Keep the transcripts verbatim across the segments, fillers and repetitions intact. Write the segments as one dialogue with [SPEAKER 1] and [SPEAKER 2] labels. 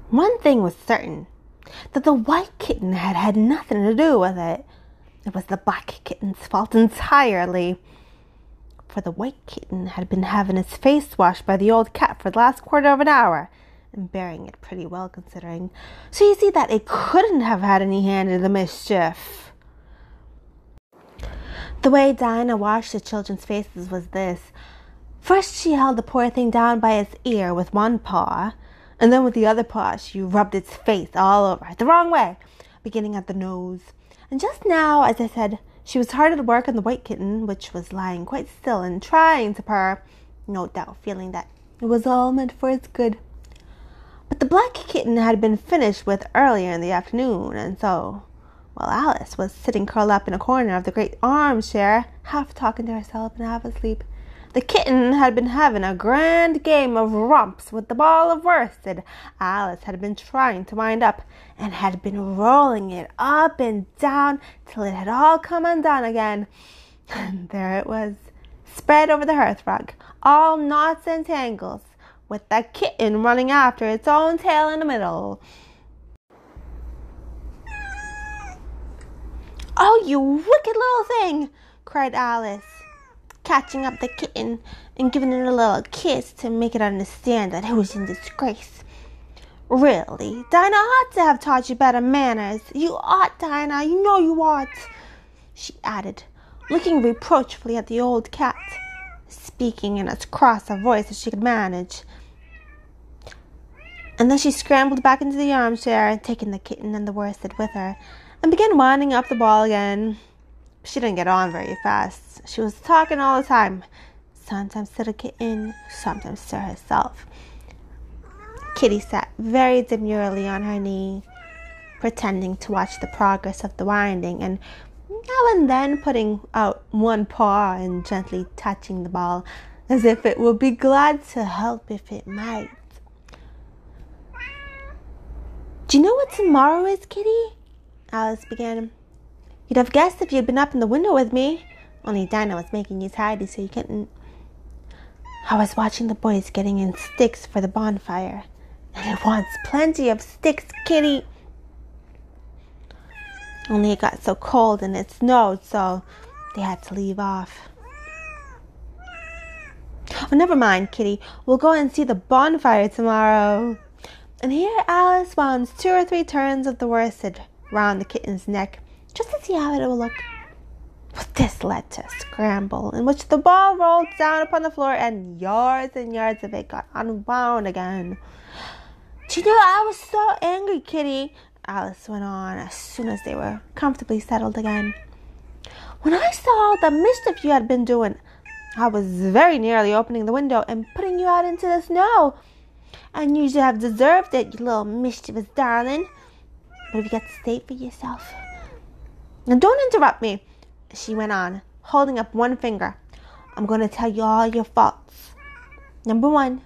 [SPEAKER 1] One thing was certain, that the white kitten had had nothing to do with it. It was the black kitten's fault entirely. For the white kitten had been having its face washed by the old cat for the last quarter of an hour, and bearing it pretty well considering. So you see that it couldn't have had any hand in the mischief. The way Dinah washed the children's faces was this. First she held the poor thing down by its ear with one paw, and then with the other paw she rubbed its face all over it, the wrong way, beginning at the nose. And just now, as I said, she was hard at work on the white kitten, which was lying quite still and trying to purr, no doubt feeling that it was all meant for its good. But the black kitten had been finished with earlier in the afternoon, and so, while Alice was sitting curled up in a corner of the great armchair, half talking to herself and half asleep, the kitten had been having a grand game of romps with the ball of worsted Alice had been trying to wind up, and had been rolling it up and down till it had all come undone again. And there it was, spread over the hearthrug, all knots and tangles, with the kitten running after its own tail in the middle. "Oh, you wicked little thing!" cried Alice, catching up the kitten and giving it a little kiss to make it understand that it was in disgrace. "Really, Dinah ought to have taught you better manners. You ought, Dinah, you know you ought," she added, looking reproachfully at the old cat, speaking in as cross a voice as she could manage. And then she scrambled back into the armchair, taking the kitten and the worsted with her, and began winding up the ball again. She didn't get on very fast. She was talking all the time, sometimes to the kitten, sometimes to herself. Kitty sat very demurely on her knee, pretending to watch the progress of the winding, and now and then putting out one paw and gently touching the ball, as if it would be glad to help if it might. "Do you know what tomorrow is, Kitty?" Alice began. "You'd have guessed if you'd been up in the window with me, only Dinah was making you tidy so you couldn't. I was watching the boys getting in sticks for the bonfire, and it wants plenty of sticks, Kitty. Only it got so cold and it snowed, so they had to leave off." "Oh, never mind, Kitty. We'll go and see the bonfire tomorrow." And here Alice wound two or three turns of the worsted round the kitten's neck, just to see how it would look. But this led to a scramble, in which the ball rolled down upon the floor, and yards and yards of it got unwound again. "Do you know, I was so angry, Kitty," Alice went on, as soon as they were comfortably settled again. "When I saw all the mischief you had been doing, I was very nearly opening the window and putting you out into the snow. And you should have deserved it, you little mischievous darling. But if you got to stay for yourself. Now don't interrupt me," she went on, holding up one finger. "I'm going to tell you all your faults. Number one,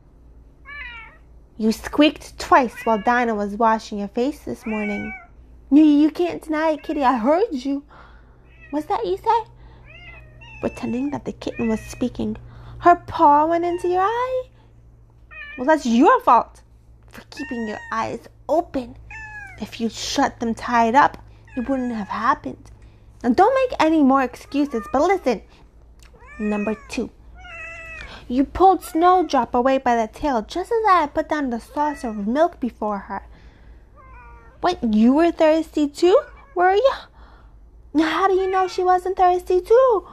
[SPEAKER 1] you squeaked twice while Dinah was washing your face this morning. You, you can't deny it, Kitty. I heard you. What's that you say?" Pretending that the kitten was speaking, "Her paw went into your eye? Well, that's your fault for keeping your eyes open. If you'd shut them tied up, it wouldn't have happened. Now don't make any more excuses, but listen. Number two, you pulled Snowdrop away by the tail just as I had put down the saucer of milk before her. What, you were thirsty too, were you? Now how do you know she wasn't thirsty too?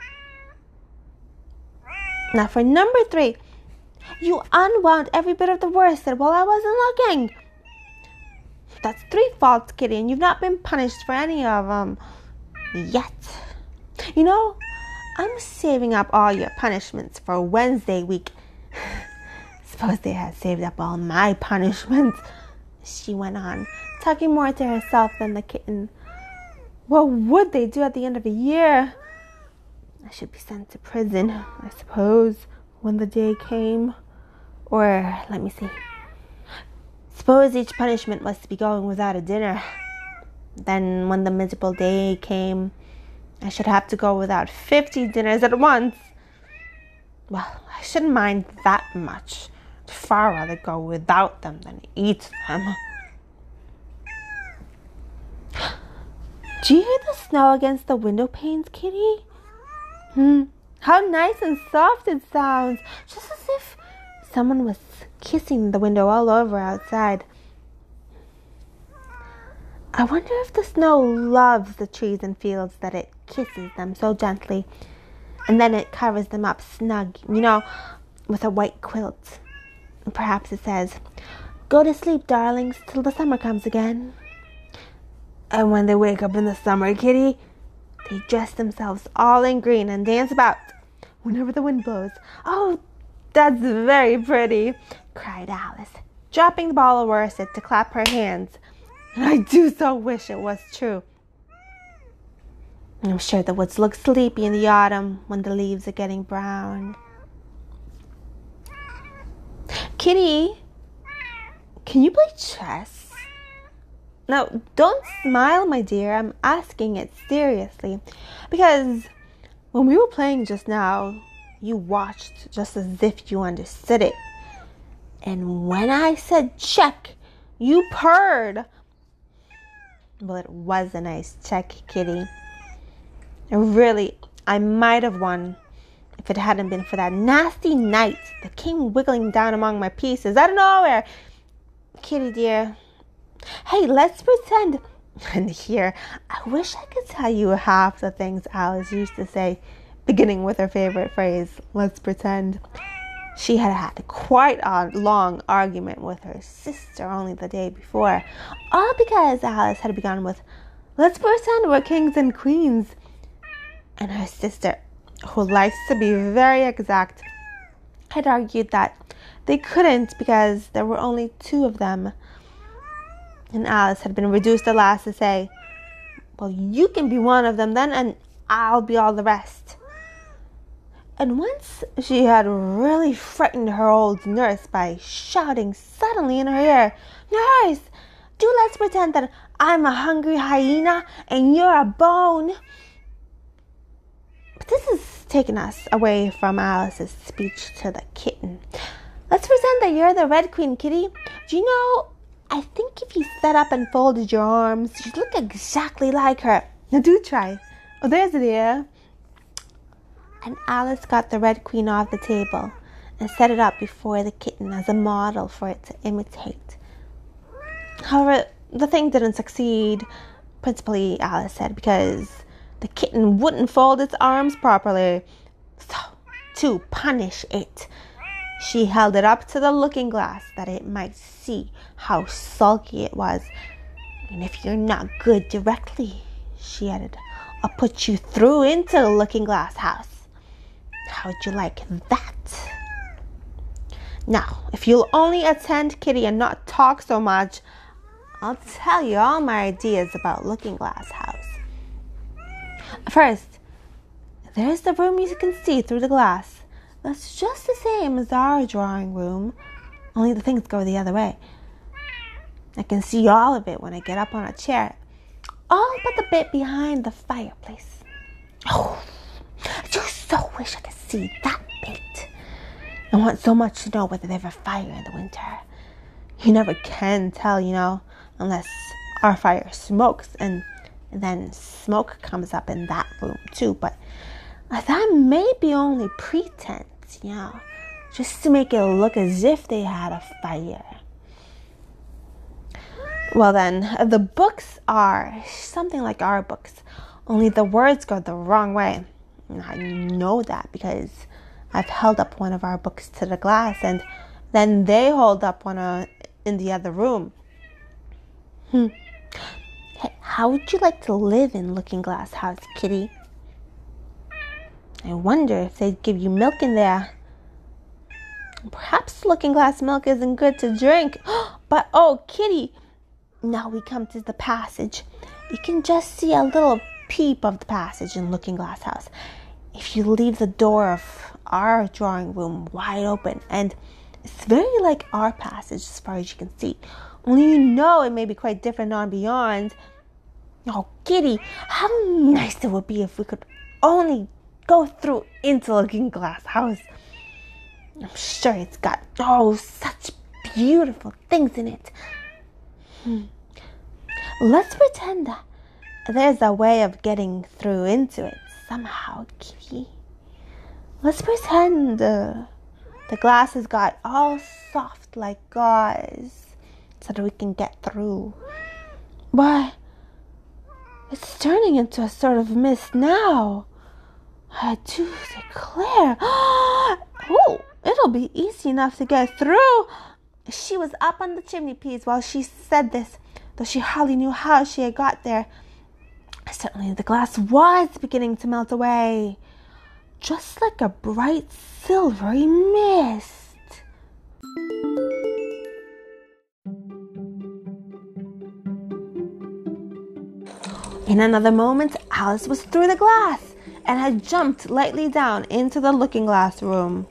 [SPEAKER 1] Now for number three, you unwound every bit of the worsted while I wasn't looking. That's three faults, Kitty, and you've not been punished for any of them yet. You know, I'm saving up all your punishments for Wednesday week. Suppose they had saved up all my punishments," she went on, talking more to herself than the kitten. "What would they do at the end of a year? I should be sent to prison, I suppose, when the day came. Or, let me see. Suppose each punishment was to be going without a dinner. Then, when the miserable day came, I should have to go without fifty dinners at once. Well, I shouldn't mind that much. I'd far rather go without them than eat them. Do you hear the snow against the window panes, Kitty? Hmm. How nice and soft it sounds. Just as if someone was kissing the window all over outside. I wonder if the snow loves the trees and fields that it kisses them so gently. And then it covers them up snug, you know, with a white quilt. And perhaps it says, "Go to sleep, darlings, till the summer comes again." And when they wake up in the summer, Kitty, they dress themselves all in green and dance about whenever the wind blows. "Oh, that's very pretty," cried Alice, dropping the ball of worsted to clap her hands. "And I do so wish it was true. I'm sure the woods look sleepy in the autumn when the leaves are getting brown." Kitty, can you play chess? Now, don't smile, my dear. I'm asking it seriously. Because when we were playing just now, you watched just as if you understood it. And when I said check, you purred. Well, it was a nice check, Kitty. And really, I might have won if it hadn't been for that nasty knight that came wiggling down among my pieces out of nowhere. Kitty, dear. Hey, let's pretend. And here, I wish I could tell you half the things Alice used to say, beginning with her favorite phrase, "let's pretend." She had had quite a long argument with her sister only the day before, all because Alice had begun with, "Let's pretend we're kings and queens." And her sister, who likes to be very exact, had argued that they couldn't because there were only two of them. And Alice had been reduced at last to say, "Well, you can be one of them then, and I'll be all the rest." And once she had really frightened her old nurse by shouting suddenly in her ear, "Nurse, do let's pretend that I'm a hungry hyena and you're a bone." But this is taking us away from Alice's speech to the kitten. "Let's pretend that you're the Red Queen, Kitty. Do you know, I think if you sat up and folded your arms, you'd look exactly like her. Now do try. Oh, there's it here." And Alice got the Red Queen off the table and set it up before the kitten as a model for it to imitate. However, the thing didn't succeed, principally, Alice said, because the kitten wouldn't fold its arms properly. So, to punish it, she held it up to the looking glass that it might see how sulky it was. "And if you're not good directly," she added, "I'll put you through into the looking glass house. How would you like that? Now, if you'll only attend, Kitty, and not talk so much, I'll tell you all my ideas about Looking Glass House. First, there's the room you can see through the glass. That's just the same as our drawing room, only the things go the other way. I can see all of it when I get up on a chair, all but the bit behind the fireplace. Oh, I do so wish I could see that bit. I want so much to know whether they have a fire in the winter. You never can tell, you know, unless our fire smokes, and then smoke comes up in that room too. But that may be only pretense, you know, just to make it look as if they had a fire. Well then, the books are something like our books, only the words go the wrong way. And I know that because I've held up one of our books to the glass, and then they hold up one uh, in the other room. Hmm. Hey, how would you like to live in Looking Glass House, Kitty? I wonder if they'd give you milk in there. Perhaps Looking Glass milk isn't good to drink. But, oh, Kitty, now we come to the passage. You can just see a little peep of the passage in Looking Glass House if you leave the door of our drawing room wide open, and it's very like our passage as far as you can see, only you know it may be quite different on beyond. Oh, Kitty, how nice it would be if we could only go through into Looking Glass House. I'm sure it's got, oh, such beautiful things in it. Hmm. Let's pretend that there's a way of getting through into it somehow, Kitty. Let's pretend uh, the glass has got all soft like gauze so that we can get through. Why, it's turning into a sort of mist now. I do declare. Oh, it'll be easy enough to get through. She was up on the chimney piece while she said this, though she hardly knew how she had got there. Certainly the glass was beginning to melt away, just like a bright silvery mist. In another moment, Alice was through the glass and had jumped lightly down into the looking-glass room.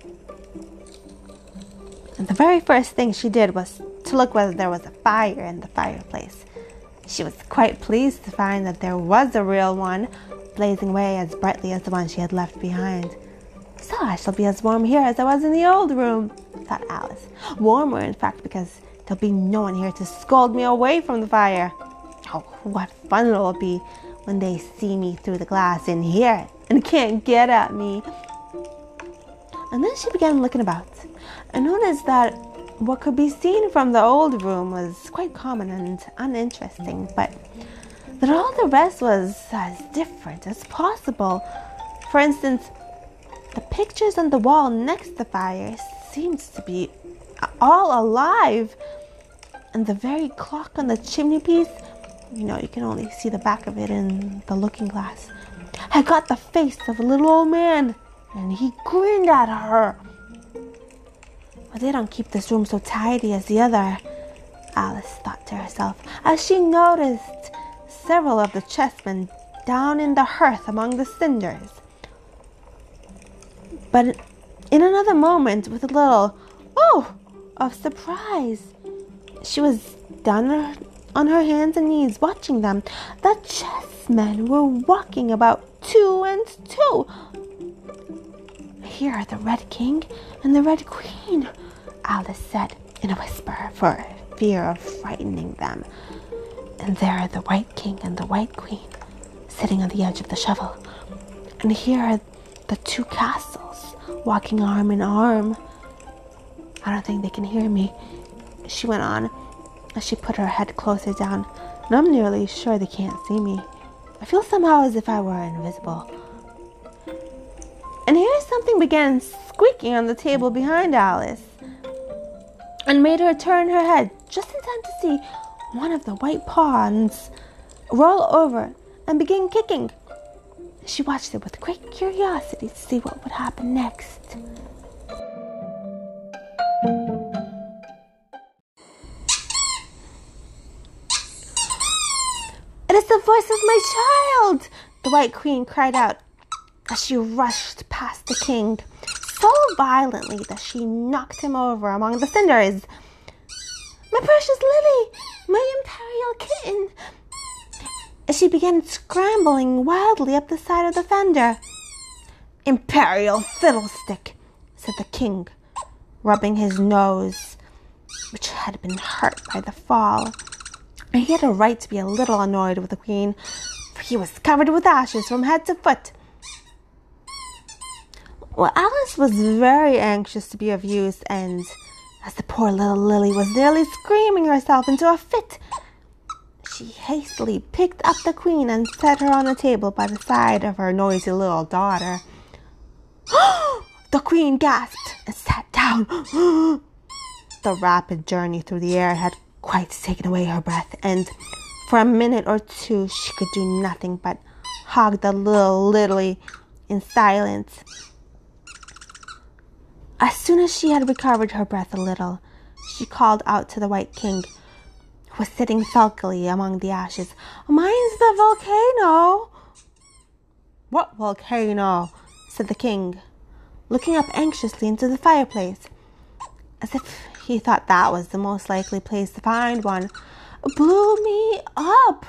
[SPEAKER 1] And the very first thing she did was to look whether there was a fire in the fireplace. She was quite pleased to find that there was a real one, blazing away as brightly as the one she had left behind. So I shall be as warm here as I was in the old room, thought Alice. Warmer, in fact, because there'll be no one here to scold me away from the fire. Oh, what fun it'll be when they see me through the glass in here and can't get at me. And then she began looking about and noticed that what could be seen from the old room was quite common and uninteresting, but that all the rest was as different as possible. For instance, the pictures on the wall next to the fire seemed to be all alive, and the very clock on the chimney piece, you know, you can only see the back of it in the looking glass, had got the face of a little old man, and he grinned at her. Well, they don't keep this room so tidy as the other, Alice thought to herself, as she noticed several of the chessmen down in the hearth among the cinders. But in another moment, with a little, oh, of surprise, she was down on her hands and knees watching them. The chessmen were walking about two and two. Here are the Red King and the Red Queen, Alice said in a whisper for fear of frightening them. And there are the White King and the White Queen sitting on the edge of the shovel. And here are the two castles walking arm in arm. I don't think they can hear me, she went on as she put her head closer down. And I'm nearly sure they can't see me. I feel somehow as if I were invisible. And here something began squeaking on the table behind Alice and made her turn her head just in time to see one of the white pawns roll over and begin kicking. She watched it with great curiosity to see what would happen next. "It is the voice of my child!" the White Queen cried out as she rushed past the king, so violently that she knocked him over among the cinders. "My precious Lily! My imperial kitten!" As she began scrambling wildly up the side of the fender. "Imperial fiddlestick," said the king, rubbing his nose, which had been hurt by the fall. And he had a right to be a little annoyed with the queen, for he was covered with ashes from head to foot. Well, Alice was very anxious to be of use, and as the poor little Lily was nearly screaming herself into a fit, she hastily picked up the queen and set her on the table by the side of her noisy little daughter. The queen gasped and sat down. The rapid journey through the air had quite taken away her breath, and for a minute or two she could do nothing but hug the little Lily in silence. As soon as she had recovered her breath a little, she called out to the White King, who was sitting sulkily among the ashes, "Mine's the volcano." "What volcano?" said the king, looking up anxiously into the fireplace, as if he thought that was the most likely place to find one. "Blew me up,"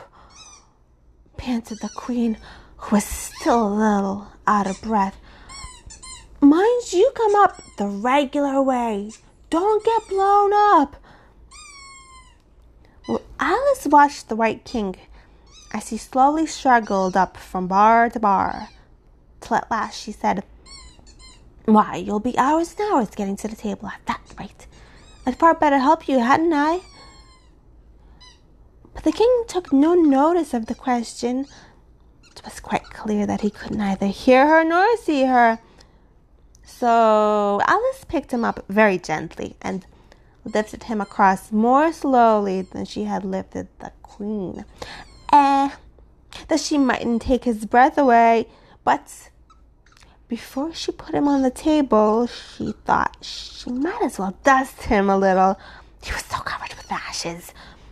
[SPEAKER 1] panted the queen, who was still a little out of breath. Mind you come up the regular way. Don't get blown up. Well, Alice watched the White King as he slowly struggled up from bar to bar, till at last she said, "Why, you'll be hours and hours getting to the table at that rate. I'd far better help you, hadn't I?" But the king took no notice of the question. It was quite clear that he could neither hear her nor see her. So Alice picked him up very gently and lifted him across more slowly than she had lifted the queen. Eh, that she mightn't take his breath away. But before she put him on the table, she thought she might as well dust him a little. He was so covered with ashes.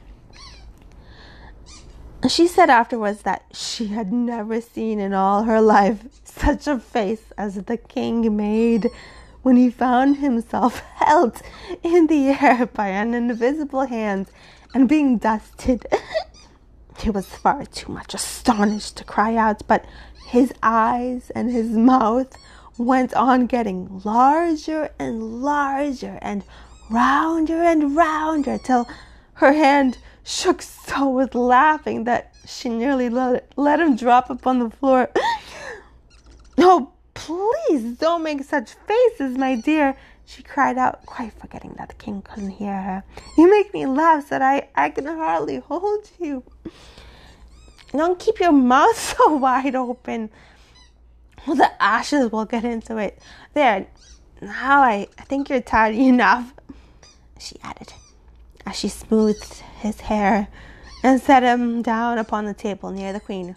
[SPEAKER 1] She said afterwards that she had never seen in all her life such a face as the king made when he found himself held in the air by an invisible hand and being dusted. He was far too much astonished to cry out, but his eyes and his mouth went on getting larger and larger and rounder and rounder till her hand shook so with laughing that she nearly let, let him drop upon the floor. "Oh, please don't make such faces, my dear," she cried out, quite forgetting that the king couldn't hear her. "You make me laugh so that I, I can hardly hold you. Don't keep your mouth so wide open. Well, the ashes will get into it. There, now I, I think you're tired enough," she added, as she smoothed his hair and set him down upon the table near the queen.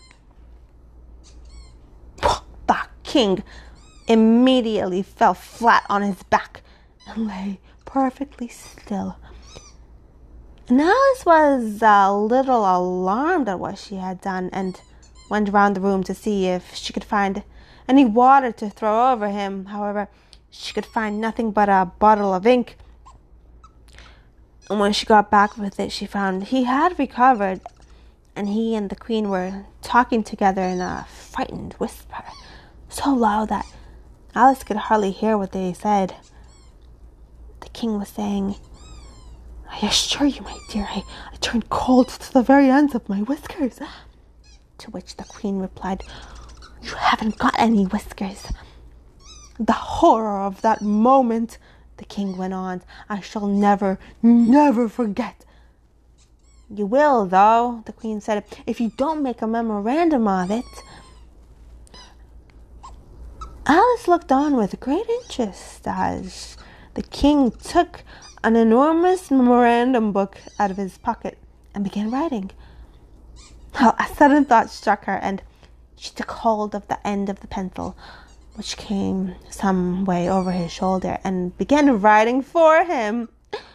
[SPEAKER 1] The king immediately fell flat on his back and lay perfectly still. And Alice was a little alarmed at what she had done and went round the room to see if she could find any water to throw over him. However, she could find nothing but a bottle of ink. And when she got back with it, she found he had recovered, and he and the queen were talking together in a frightened whisper, so loud that Alice could hardly hear what they said. The king was saying, "I assure you, my dear, I, I turned cold to the very ends of my whiskers." To which the queen replied, "You haven't got any whiskers." "The horror of that moment," the king went on, "I shall never, never forget." "You will, though," the queen said, "if you don't make a memorandum of it." Alice looked on with great interest as the king took an enormous memorandum book out of his pocket and began writing. Well, a sudden thought struck her, and she took hold of the end of the pencil, which came some way over his shoulder, and began writing for him.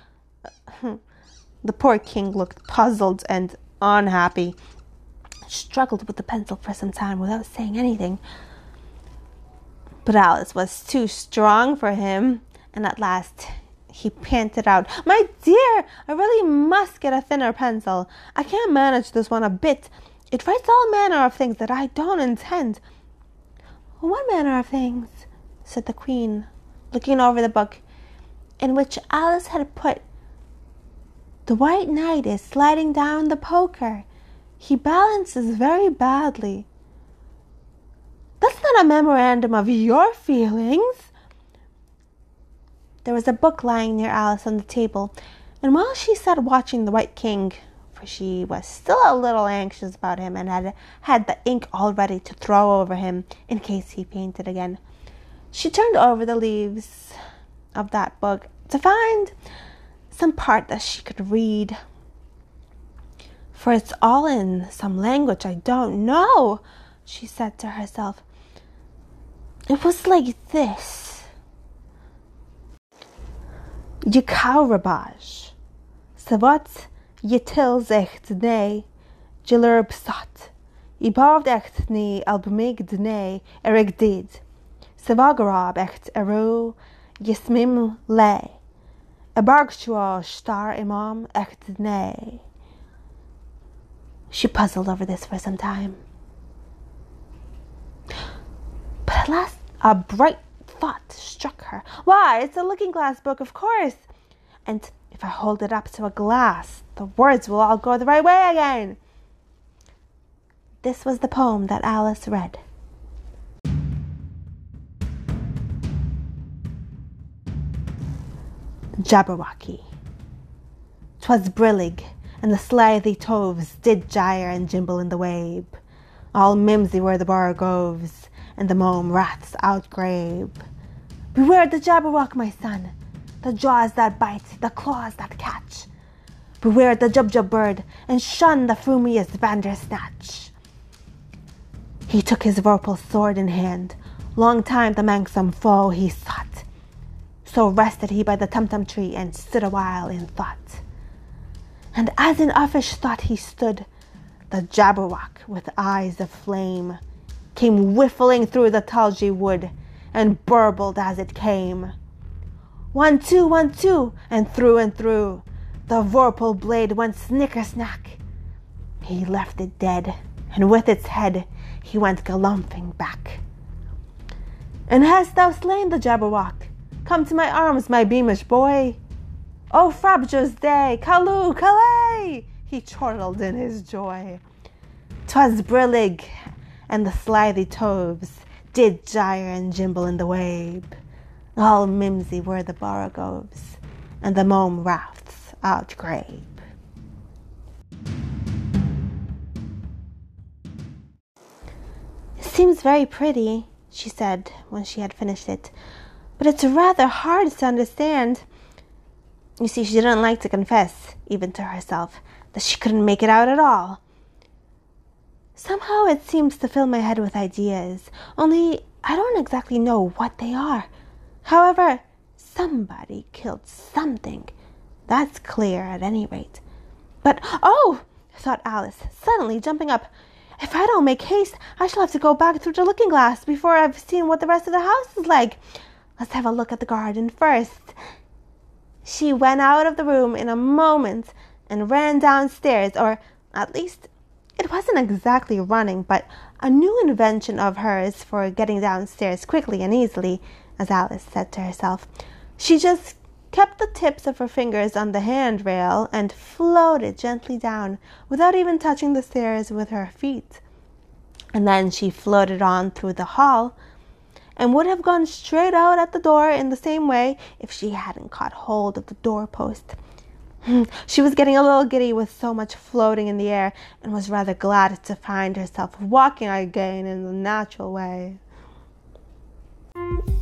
[SPEAKER 1] The poor king looked puzzled and unhappy, struggled with the pencil for some time without saying anything. But Alice was too strong for him, and at last he panted out, "My dear, I really must get a thinner pencil. I can't manage this one a bit. It writes all manner of things that I don't intend." "What manner of things?" said the queen, looking over the book, in which Alice had put, "The White Knight is sliding down the poker. He balances very badly." "That's not a memorandum of your feelings." There was a book lying near Alice on the table, and while she sat watching the White King, for she was still a little anxious about him and had had the ink all ready to throw over him in case he fainted again, she turned over the leaves of that book to find some part that she could read. "For it's all in some language I don't know," she said to herself. It was like this. Je Kaurabaj, Savat Yetil echt nee, Jiller Psat, Ibavd echt nee albumig nee, erig did, Savagarab echt eru, Yesmim le, a Bargshua star imam echt nee. She puzzled over this for some time. But at last a bright thought struck her. Why, it's a looking-glass book, of course. And if I hold it up to a glass, the words will all go the right way again. This was the poem that Alice read. Jabberwocky. 'Twas brillig, and the slithy toves did gyre and gimble in the wabe. All mimsy were the borogoves, and the mome raths outgrabe. Beware the Jabberwock, my son, the jaws that bite, the claws that catch. Beware the Jubjub bird, and shun the frumious Bandersnatch. He took his vorpal sword in hand, long time the manxome foe he sought. So rested he by the tumtum tree, and stood awhile in thought. And as in uffish thought he stood, the Jabberwock with eyes of flame came whiffling through the tulgey wood, and burbled as it came. One, two, one, two, and through and through the vorpal blade went snicker-snack. He left it dead, and with its head he went galumphing back. And hast thou slain the Jabberwock? Come to my arms, my beamish boy. Oh, frabjous day, Callooh, Calais! He chortled in his joy. 'Twas brillig, and the slithy toves did gyre and gimble in the wabe. All mimsy were the borogoves, and the mome raths outgrabe. It seems very pretty, she said when she had finished it, but it's rather hard to understand. You see, she didn't like to confess, even to herself, that she couldn't make it out at all. Somehow it seems to fill my head with ideas, only I don't exactly know what they are. However, somebody killed something. That's clear at any rate. But, oh, thought Alice, suddenly jumping up, if I don't make haste, I shall have to go back through the looking-glass before I've seen what the rest of the house is like. Let's have a look at the garden first. She went out of the room in a moment and ran downstairs, or at least it wasn't exactly running, but a new invention of hers for getting downstairs quickly and easily, as Alice said to herself. She just kept the tips of her fingers on the handrail and floated gently down without even touching the stairs with her feet. And then she floated on through the hall and would have gone straight out at the door in the same way if she hadn't caught hold of the doorpost. She was getting a little giddy with so much floating in the air, and was rather glad to find herself walking again in the natural way.